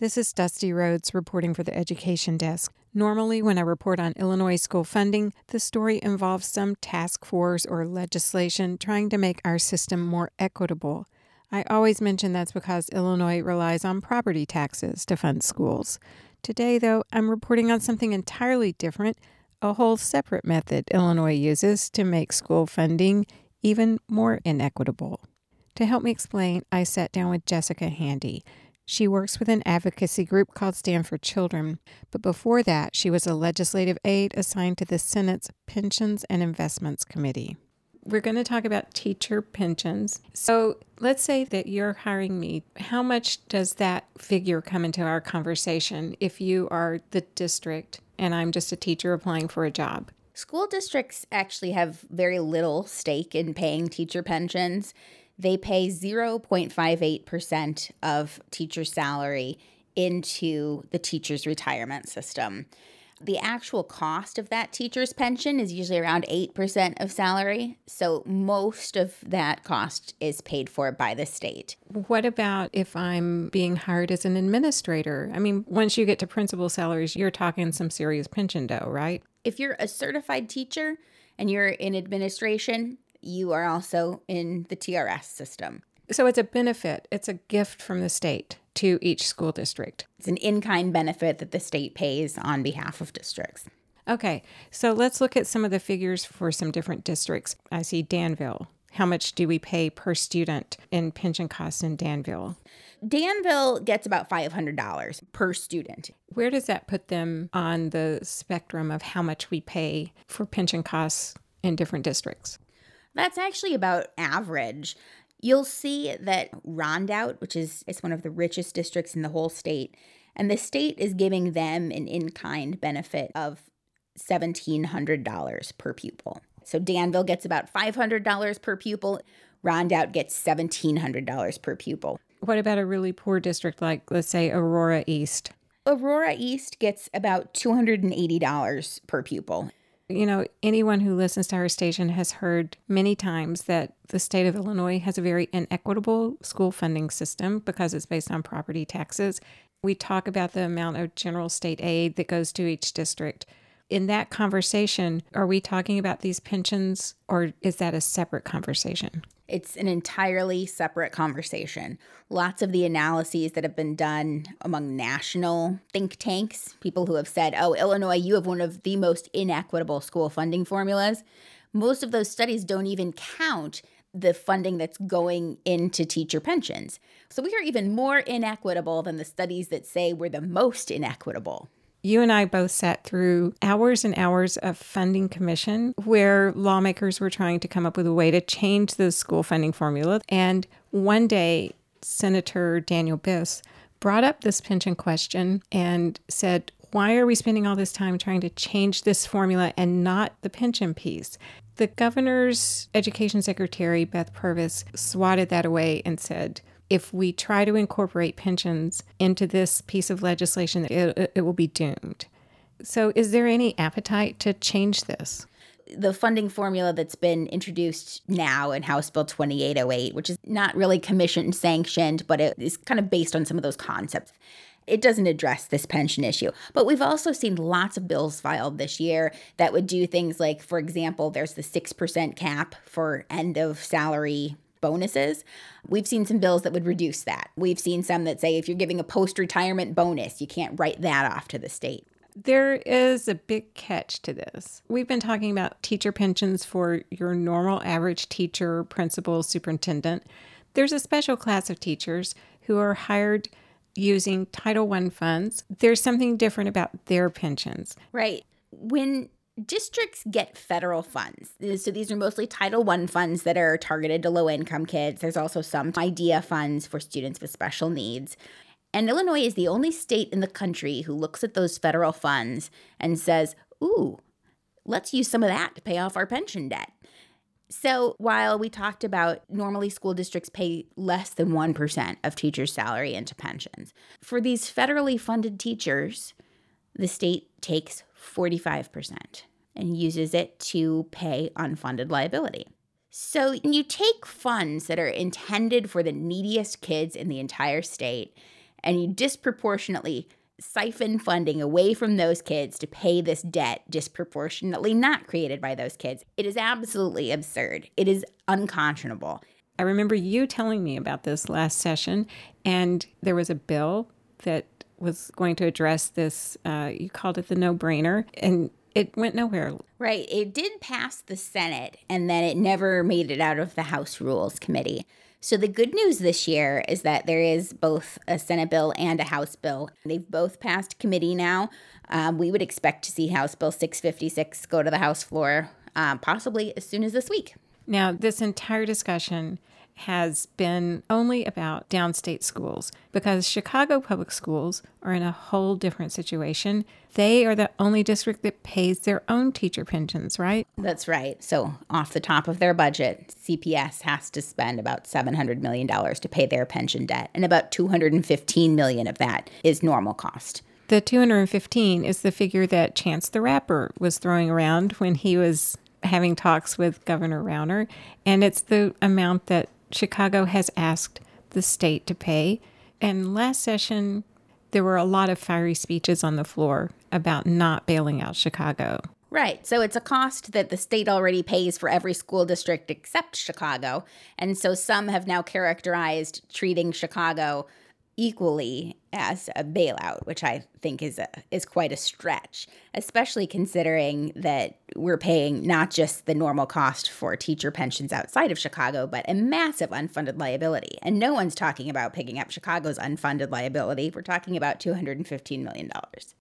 This is Dusty Rhodes reporting for the Education Desk. Normally, when I report on Illinois school funding, the story involves some task force or legislation trying to make our system more equitable. I always mention that's because Illinois relies on property taxes to fund schools. Today, though, I'm reporting on something entirely different, a whole separate method Illinois uses to make school funding even more inequitable. To help me explain, I sat down with Jessica Handy. She works with an advocacy group called Stand for Children, but before that, she was a legislative aide assigned to the Senate's Pensions and Investments Committee. We're going to talk about teacher pensions. So let's say that you're hiring me. How much does that figure come into our conversation if you are the district and I'm just a teacher applying for a job? School districts actually have very little stake in paying teacher pensions. They pay 0.58% of teacher salary into the teacher's retirement system. The actual cost of that teacher's pension is usually around 8% of salary, so most of that cost is paid for by the state. What about if I'm being hired as an administrator? I mean, once you get to principal salaries, you're talking some serious pension dough, right? If you're a certified teacher and you're in administration, you are also in the TRS system. So it's a benefit. It's a gift from the state to each school district. It's an in-kind benefit that the state pays on behalf of districts. Okay, so let's look at some of the figures for some different districts. I see Danville. How much do we pay per student in pension costs in Danville? Danville gets about $500 per student. Where does that put them on the spectrum of how much we pay for pension costs in different districts? That's actually about average. You'll see that Rondout, which is one of the richest districts in the whole state, and the state is giving them an in-kind benefit of $1,700 per pupil. So Danville gets about $500 per pupil. Rondout gets $1,700 per pupil. What about a really poor district like, let's say, Aurora East? Aurora East gets about $280 per pupil. You know, anyone who listens to our station has heard many times that the state of Illinois has a very inequitable school funding system because it's based on property taxes. We talk about the amount of general state aid that goes to each district. In that conversation, are we talking about these pensions or is that a separate conversation? It's an entirely separate conversation. Lots of the analyses that have been done among national think tanks, people who have said, oh, Illinois, you have one of the most inequitable school funding formulas. Most of those studies don't even count the funding that's going into teacher pensions. So we are even more inequitable than the studies that say we're the most inequitable. You and I both sat through hours and hours of funding commission where lawmakers were trying to come up with a way to change the school funding formula. And one day, Senator Daniel Biss brought up this pension question and said, why are we spending all this time trying to change this formula and not the pension piece? The governor's education secretary, Beth Purvis, swatted that away and said, if we try to incorporate pensions into this piece of legislation, it will be doomed. So is there any appetite to change this? The funding formula that's been introduced now in House Bill 2808, which is not really commission sanctioned, but it is kind of based on some of those concepts. It doesn't address this pension issue. But we've also seen lots of bills filed this year that would do things like, for example, there's the 6% cap for end of salary bonuses. We've seen some bills that would reduce that. We've seen some that say if you're giving a post-retirement bonus, you can't write that off to the state. There is a big catch to this. We've been talking about teacher pensions for your normal average teacher, principal, superintendent. There's a special class of teachers who are hired using Title I funds. There's something different about their pensions. Right. When districts get federal funds, so these are mostly Title I funds that are targeted to low-income kids. There's also some IDEA funds for students with special needs. And Illinois is the only state in the country who looks at those federal funds and says, ooh, let's use some of that to pay off our pension debt. So while we talked about normally school districts pay less than 1% of teachers' salary into pensions, for these federally funded teachers, the state takes 45% and uses it to pay unfunded liability. So you take funds that are intended for the neediest kids in the entire state and you disproportionately siphon funding away from those kids to pay this debt disproportionately not created by those kids. It is absolutely absurd. It is unconscionable. I remember you telling me about this last session, and there was a bill that was going to address this. You called it the no-brainer, and it went nowhere. Right. It did pass the Senate, and then it never made it out of the House Rules Committee. So the good news this year is that there is both a Senate bill and a House bill. They've both passed committee now. We would expect to see House Bill 656 go to the House floor possibly as soon as this week. Now, this entire discussion has been only about downstate schools because Chicago public schools are in a whole different situation. They are the only district that pays their own teacher pensions, right? That's right. So off the top of their budget, CPS has to spend about $700 million to pay their pension debt, and about $215 million of that is normal cost. The 215 is the figure that Chance the Rapper was throwing around when he was having talks with Governor Rauner, and it's the amount that Chicago has asked the state to pay. And last session, there were a lot of fiery speeches on the floor about not bailing out Chicago. Right. So it's a cost that the state already pays for every school district except Chicago. And so some have now characterized treating Chicago equally as a bailout, which I think is quite a stretch, especially considering that we're paying not just the normal cost for teacher pensions outside of Chicago, but a massive unfunded liability. And no one's talking about picking up Chicago's unfunded liability. We're talking about $215 million.